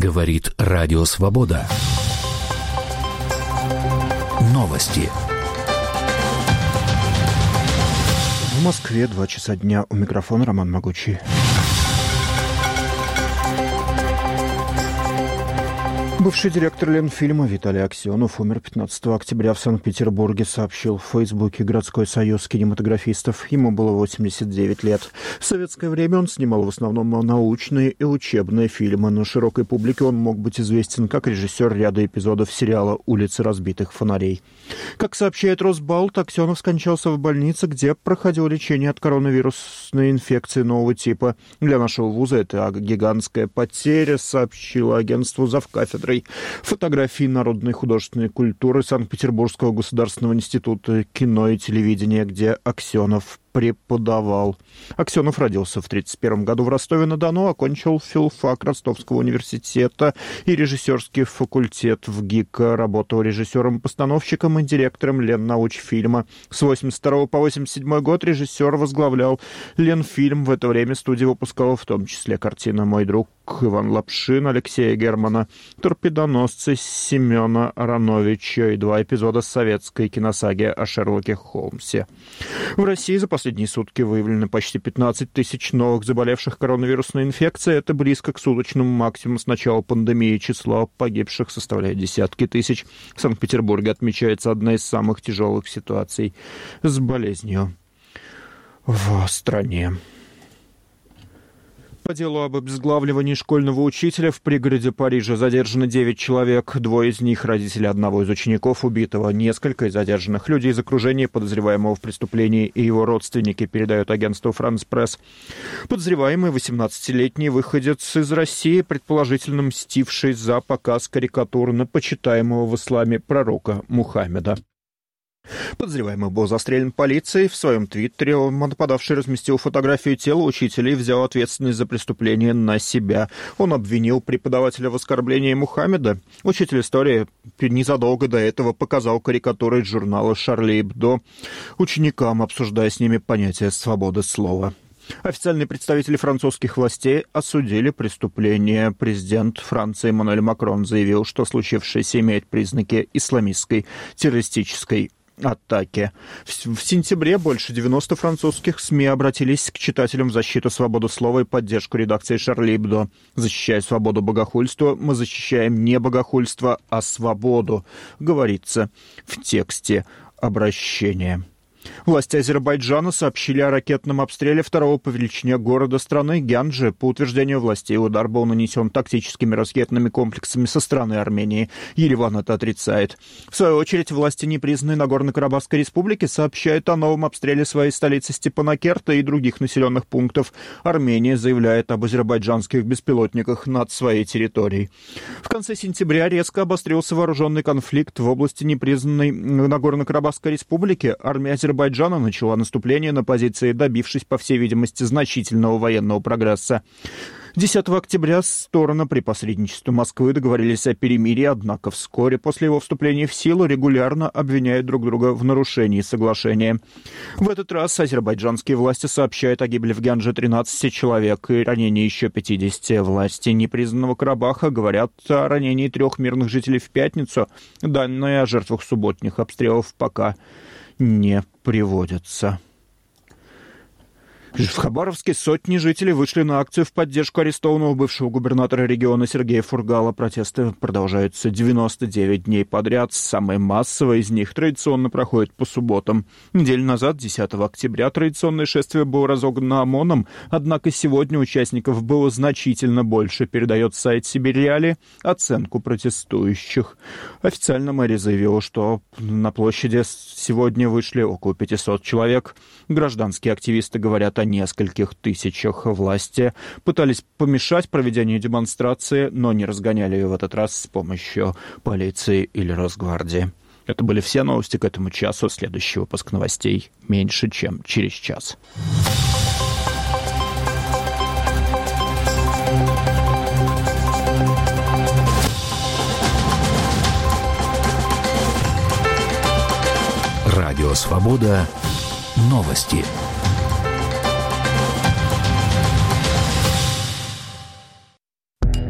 Говорит Радио Свобода. Новости. В Москве 2 часа дня. У микрофона Роман Могучий. Бывший директор Ленфильма Виталий Аксенов умер 15 октября в Санкт-Петербурге, сообщил в Фейсбуке городской союз кинематографистов. Ему было 89 лет. В советское время он снимал в основном научные и учебные фильмы. На широкой публике он мог быть известен как режиссер ряда эпизодов сериала «Улицы разбитых фонарей». Как сообщает Росбалт, Аксенов скончался в больнице, где проходил лечение от коронавирусной инфекции нового типа. Для нашего вуза это гигантская потеря, сообщило агентству завкафедрой фотографии народной художественной культуры Санкт-Петербургского государственного института кино и телевидения, где Аксенов преподавал. Аксенов родился в 1931 году в Ростове-на-Дону, окончил филфак Ростовского университета и режиссерский факультет в ГИК. Работал режиссером-постановщиком и директором Леннаучфильма. С 1982 по 1987 год режиссер возглавлял Ленфильм. В это время студия выпускала в том числе картины «Мой друг Иван Лапшин» Алексея Германа, «Торпедоносцы» Семена Ароновича и 2 эпизода советской киносаги о Шерлоке Холмсе. В России за последние сутки выявлено почти 15 тысяч новых заболевших коронавирусной инфекцией. Это близко к суточному максимуму с начала пандемии. Число погибших составляет десятки тысяч. В Санкт-Петербурге отмечается одна из самых тяжелых ситуаций с болезнью в стране. По делу об обезглавливании школьного учителя в пригороде Парижа задержано 9 человек. 2 из них родители одного из учеников убитого. Несколько из задержанных людей из окружения подозреваемого в преступлении и его родственники, передает агентство «Франс Пресс». Подозреваемый 18-летний выходец из России, предположительно мстивший за показ карикатур на почитаемого в исламе пророка Мухаммеда. Подозреваемый был застрелен полицией. В своем твиттере нападавший разместил фотографию тела учителя и взял ответственность за преступление на себя. Он обвинил преподавателя в оскорблении Мухаммеда. Учитель истории незадолго до этого показал карикатуры из журнала «Шарли Эбдо» ученикам, обсуждая с ними понятие «свободы слова». Официальные представители французских властей осудили преступление. Президент Франции Эммануэль Макрон заявил, что случившееся имеет признаки исламистской террористической атаки. В сентябре больше 90 французских СМИ обратились к читателям в защиту свободы слова и поддержку редакции «Шарли Эбдо». Защищая свободу богохульства, мы защищаем не богохульство, а свободу, говорится в тексте обращения. Власти Азербайджана сообщили о ракетном обстреле второго по величине города страны Гянджи. По утверждению властей, удар был нанесен тактическими ракетными комплексами со стороны Армении. Ереван это отрицает. В свою очередь, власти непризнанной Нагорно-Карабахской республики сообщают о новом обстреле своей столицы Степанакерта и других населенных пунктов. Армения заявляет об азербайджанских беспилотниках над своей территорией. В конце сентября резко обострился вооруженный конфликт в области непризнанной Нагорно-Карабахской республики. Армия Азербайджана начала наступление на позиции, добившись, по всей видимости, значительного военного прогресса. 10 октября стороны при посредничестве Москвы договорились о перемирии, однако вскоре после его вступления в силу регулярно обвиняют друг друга в нарушении соглашения. В этот раз азербайджанские власти сообщают о гибели в Гяндже 13 человек и ранении еще 50. Власти непризнанного Карабаха говорят о ранении 3 мирных жителей в пятницу. Данные о жертвах субботних обстрелов пока не приводятся. В Хабаровске сотни жителей вышли на акцию в поддержку арестованного бывшего губернатора региона Сергея Фургала. Протесты продолжаются 99 дней подряд. Самые массовые из них традиционно проходят по субботам. Неделю назад, 10 октября, традиционное шествие было разогнано ОМОНом, однако сегодня участников было значительно больше, передает сайт Сибирь-Реали оценку протестующих. Официально мэрия заявила, что на площади сегодня вышли около 500 человек. Гражданские активисты говорят о нескольких тысячах. Власти пытались помешать проведению демонстрации, но не разгоняли ее в этот раз с помощью полиции или Росгвардии. Это были все новости к этому часу. Следующий выпуск новостей меньше, чем через час. Радио «Свобода». Новости.